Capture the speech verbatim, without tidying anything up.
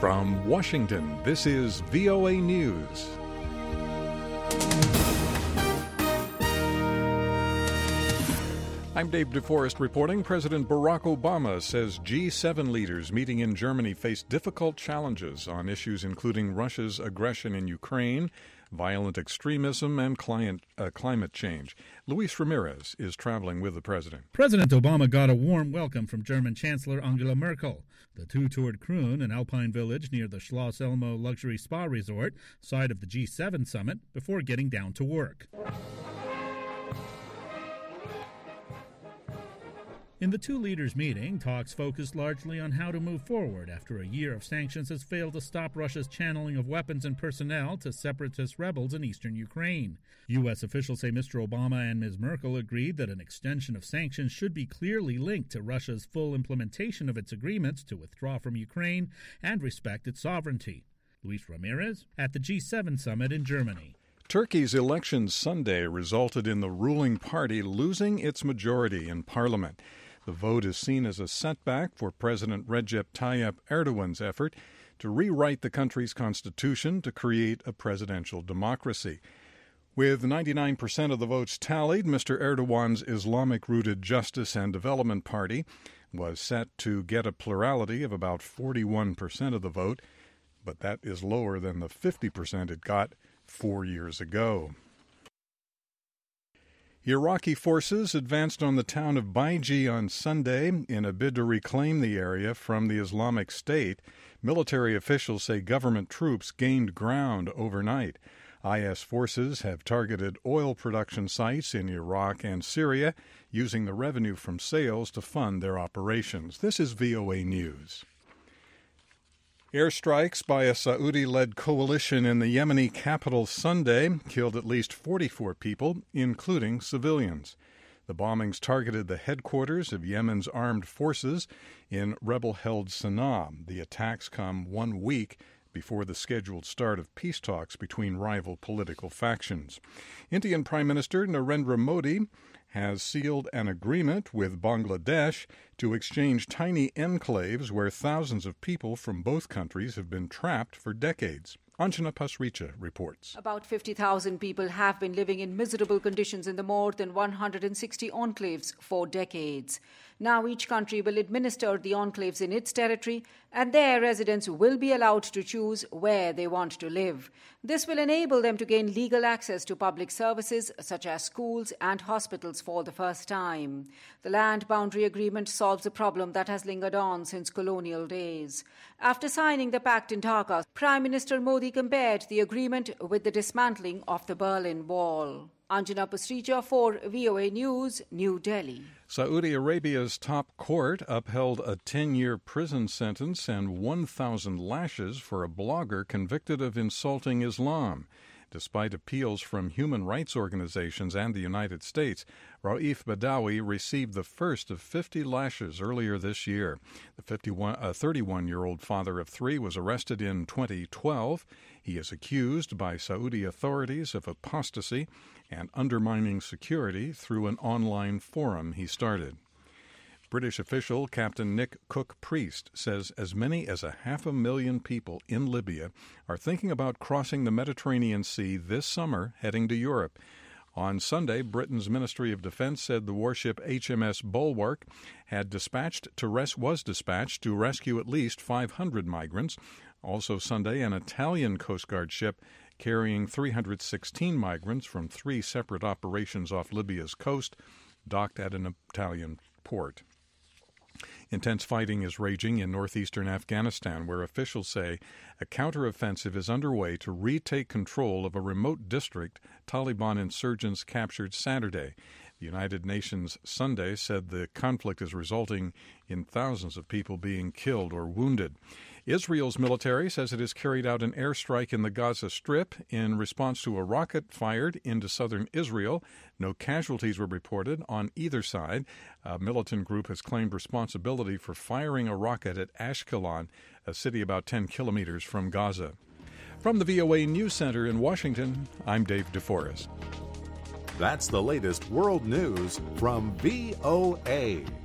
From Washington, this is V O A News. I'm Dave DeForest reporting. President Barack Obama says G seven leaders meeting in Germany face difficult challenges on issues including Russia's aggression in Ukraine, violent extremism, and client, uh, climate change. Luis Ramirez is traveling with the president. President Obama got a warm welcome from German Chancellor Angela Merkel. The two toured Kroon, an alpine village near the Schloss Elmo luxury spa resort, site of the G seven summit, before getting down to work. In the two leaders' meeting, talks focused largely on how to move forward after a year of sanctions has failed to stop Russia's channeling of weapons and personnel to separatist rebels in eastern Ukraine. U S officials say Mister Obama and Miz Merkel agreed that an extension of sanctions should be clearly linked to Russia's full implementation of its agreements to withdraw from Ukraine and respect its sovereignty. Luis Ramirez at the G seven summit in Germany. Turkey's election Sunday resulted in the ruling party losing its majority in parliament. The vote is seen as a setback for President Recep Tayyip Erdogan's effort to rewrite the country's constitution to create a presidential democracy. With ninety-nine percent of the votes tallied, Mister Erdogan's Islamic-rooted Justice and Development Party was set to get a plurality of about forty-one percent of the vote, but that is lower than the fifty percent it got four years ago. Iraqi forces advanced on the town of Baiji on Sunday in a bid to reclaim the area from the Islamic State. Military officials say government troops gained ground overnight. I S forces have targeted oil production sites in Iraq and Syria, using the revenue from sales to fund their operations. This is V O A News. Airstrikes by a Saudi-led coalition in the Yemeni capital Sunday killed at least forty-four people, including civilians. The bombings targeted the headquarters of Yemen's armed forces in rebel-held Sana'a. The attacks come one week before the scheduled start of peace talks between rival political factions. Indian Prime Minister Narendra Modi has sealed an agreement with Bangladesh to exchange tiny enclaves where thousands of people from both countries have been trapped for decades. Anjana Pasricha reports. About fifty thousand people have been living in miserable conditions in the more than one hundred sixty enclaves for decades. Now each country will administer the enclaves in its territory, and their residents will be allowed to choose where they want to live. This will enable them to gain legal access to public services such as schools and hospitals for the first time. The land boundary agreement solves a problem that has lingered on since colonial days. After signing the pact in Dhaka, Prime Minister Modi compared the agreement with the dismantling of the Berlin Wall. Anjana Pasricha for V O A News, New Delhi. Saudi Arabia's top court upheld a ten-year prison sentence and one thousand lashes for a blogger convicted of insulting Islam. Despite appeals from human rights organizations and the United States, Raif Badawi received the first of fifty lashes earlier this year. The fifty-one, uh, thirty-one-year-old father of three was arrested in twenty twelve. He is accused by Saudi authorities of apostasy and undermining security through an online forum he started. British official Captain Nick Cook-Priest says as many as a half a million people in Libya are thinking about crossing the Mediterranean Sea this summer, heading to Europe. On Sunday, Britain's Ministry of Defense said the warship H M S Bulwark had dispatched to res- was dispatched to rescue at least five hundred migrants. Also Sunday, an Italian Coast Guard ship carrying three hundred sixteen migrants from three separate operations off Libya's coast docked at an Italian port. Intense fighting is raging in northeastern Afghanistan, where officials say a counteroffensive is underway to retake control of a remote district Taliban insurgents captured Saturday. The United Nations Sunday said the conflict is resulting in thousands of people being killed or wounded. Israel's military says it has carried out an airstrike in the Gaza Strip in response to a rocket fired into southern Israel. No casualties were reported on either side. A militant group has claimed responsibility for firing a rocket at Ashkelon, a city about ten kilometers from Gaza. From the V O A News Center in Washington, I'm Dave DeForest. That's the latest world news from V O A.